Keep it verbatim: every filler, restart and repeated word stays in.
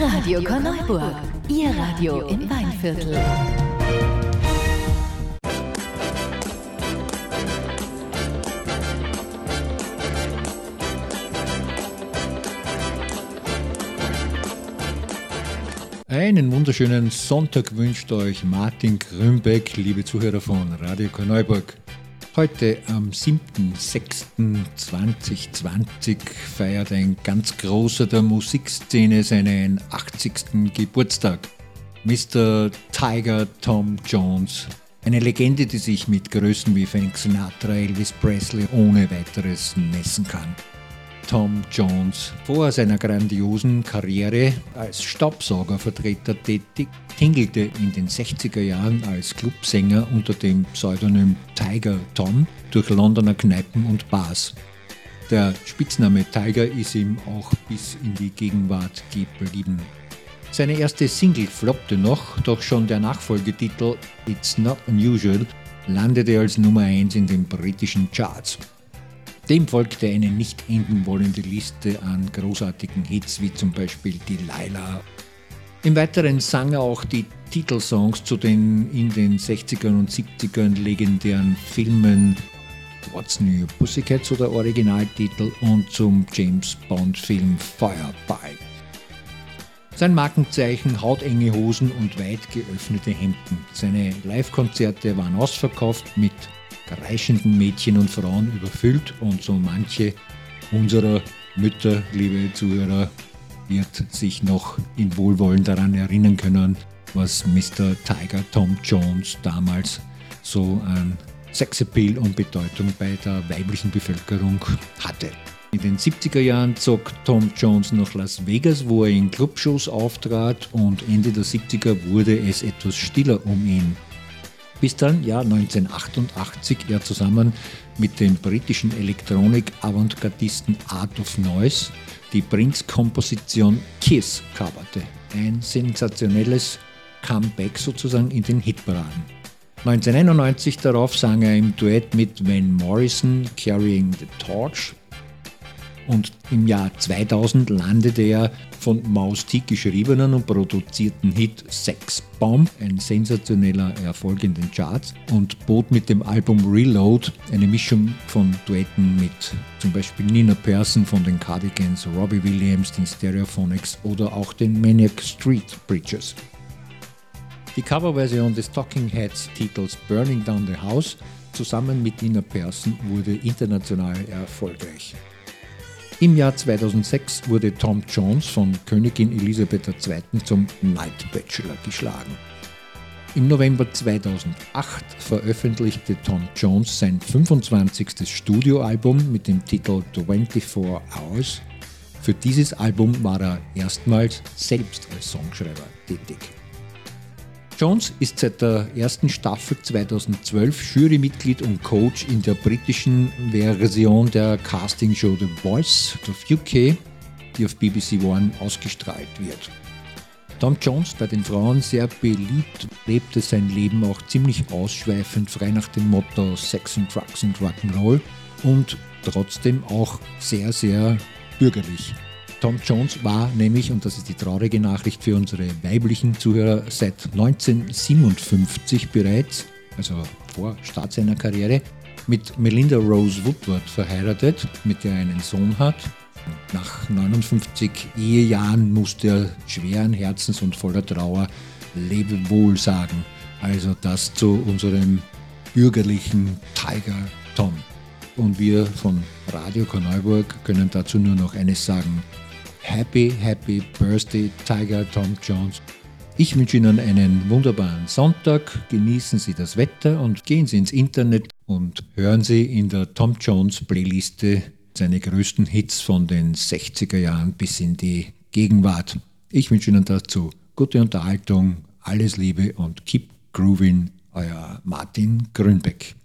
Radio Korneuburg, Ihr Radio im Weinviertel. Einen wunderschönen Sonntag wünscht euch Martin Grünbeck, liebe Zuhörer von Radio Korneuburg. Heute am siebten sechsten zweitausendzwanzig feiert ein ganz großer der Musikszene seinen achtzigsten Geburtstag. Mister Tiger Tom Jones, eine Legende, die sich mit Größen wie Frank Sinatra, Elvis Presley ohne weiteres messen kann. Tom Jones, vor seiner grandiosen Karriere als Staubsaugervertreter tätig, tingelte in den sechziger Jahren als Clubsänger unter dem Pseudonym Tiger Tom durch Londoner Kneipen und Bars. Der Spitzname Tiger ist ihm auch bis in die Gegenwart geblieben. Seine erste Single floppte noch, doch schon der Nachfolgetitel It's Not Unusual landete als Nummer eins in den britischen Charts. Dem folgte eine nicht enden wollende Liste an großartigen Hits wie zum Beispiel Delilah. Im Weiteren sang er auch die Titelsongs zu den in den sechzigern und siebzigern legendären Filmen What's New Pussycat, so der Originaltitel, und zum James Bond Film Firefly. Sein Markenzeichen: hautenge Hosen und weit geöffnete Hemden. Seine Live-Konzerte waren ausverkauft, mit kreischenden Mädchen und Frauen überfüllt, und so manche unserer Mütter, liebe Zuhörer, wird sich noch in Wohlwollen daran erinnern können, was Mister Tiger Tom Jones damals so an Sexappeal und Bedeutung bei der weiblichen Bevölkerung hatte. In den siebziger Jahren zog Tom Jones nach Las Vegas, wo er in Clubshows auftrat, und Ende der siebziger wurde es etwas stiller um ihn. Bis dann, Jahr neunzehnhundertachtundachtzig, er zusammen mit dem britischen Elektronik-Avantgardisten Art of Noise die Prince-Komposition Kiss coverte. Ein sensationelles Comeback sozusagen in den Hitparaden. neunzehnhunderteinundneunzig darauf sang er im Duett mit Van Morrison Carrying the Torch. Und im Jahr zweitausend landete er von Mouse T geschriebenen und produzierten Hit Sex Bomb, ein sensationeller Erfolg in den Charts, und bot mit dem Album Reload eine Mischung von Duetten mit zum Beispiel Nina Persson von den Cardigans, Robbie Williams, den Stereophonics oder auch den Maniac Street Preachers. Die Coverversion des Talking Heads Titels Burning Down the House zusammen mit Nina Persson wurde international erfolgreich. Im Jahr zweitausendsechs wurde Tom Jones von Königin Elisabeth der Zweite zum Night Bachelor geschlagen. Im November zweitausendacht veröffentlichte Tom Jones sein fünfundzwanzigstes Studioalbum mit dem Titel twenty-four hours. Für dieses Album war er erstmals selbst als Songschreiber tätig. Jones ist seit der ersten Staffel zweitausendzwölf Jurymitglied und Coach in der britischen Version der Castingshow The Voice of U K, die auf B B C One ausgestrahlt wird. Tom Jones, bei den Frauen sehr beliebt, lebte sein Leben auch ziemlich ausschweifend, frei nach dem Motto Sex and Drugs and Rock'n'Roll, und trotzdem auch sehr, sehr bürgerlich. Tom Jones war nämlich, und das ist die traurige Nachricht für unsere weiblichen Zuhörer, seit neunzehnhundertsiebenundfünfzig bereits, also vor Start seiner Karriere, mit Melinda Rose Woodward verheiratet, mit der er einen Sohn hat. Nach neunundfünfzig Ehejahren musste er schweren Herzens und voller Trauer Lebewohl sagen. Also das zu unserem bürgerlichen Tiger Tom. Und wir von Radio Korneuburg können dazu nur noch eines sagen: Happy, happy Birthday, Tiger Tom Jones. Ich wünsche Ihnen einen wunderbaren Sonntag, genießen Sie das Wetter und gehen Sie ins Internet und hören Sie in der Tom Jones Playliste seine größten Hits von den sechziger Jahren bis in die Gegenwart. Ich wünsche Ihnen dazu gute Unterhaltung, alles Liebe und keep grooving, euer Martin Grünbeck.